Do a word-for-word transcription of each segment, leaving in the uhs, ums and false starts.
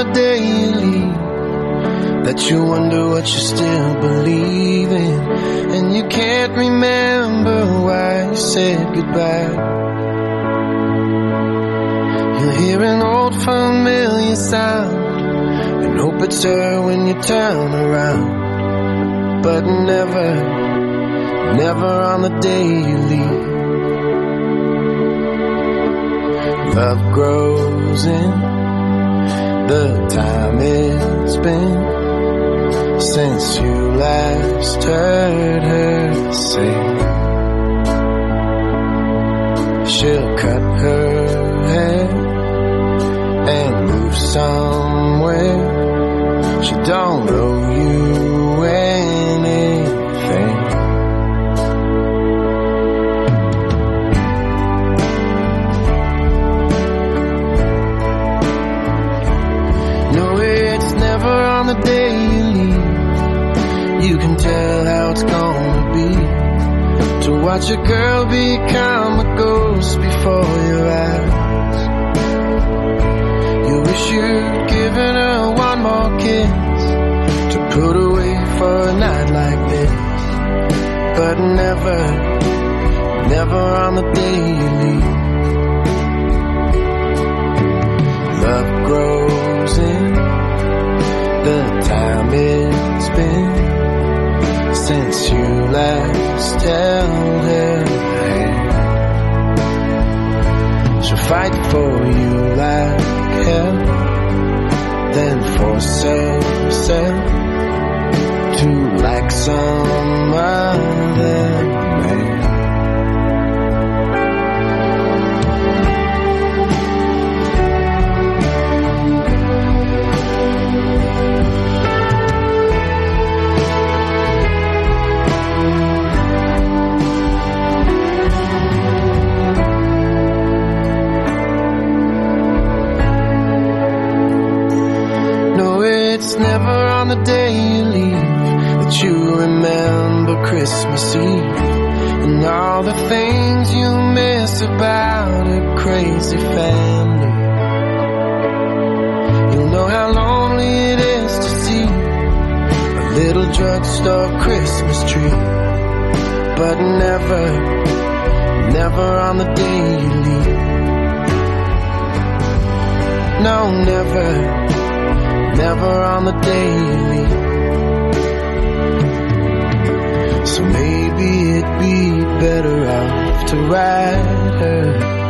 the day you leave that you wonder what you still believe in, and you can't remember why you said goodbye. You'll hear an old familiar sound and hope it's her when you turn around, but never, never on the day you leave. Love grows in the time it's been since you last heard her say she'll cut her hair and move somewhere. She don't owe you anything. No, it's never on the day you leave. You can tell how it's gonna be to watch a girl become a ghost before your eyes. You wish you'd given her one more kiss to put away for a night like this, but never, never on the day you leave. Love grows in the time it's been since you last held her hand. She'll fight for you like hell, then force herself to like some other man. It's never on the day you leave that you remember Christmas Eve and all the things you miss about a crazy family. You'll know how lonely it is to see a little drugstore Christmas tree, but never, never on the day you leave. No, never, never on the day you leave. So maybe it'd be better off to ride her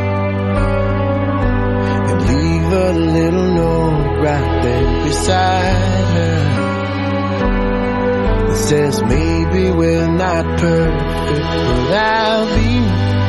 and leave a little note right there beside her that says maybe we're not perfect, but I'll be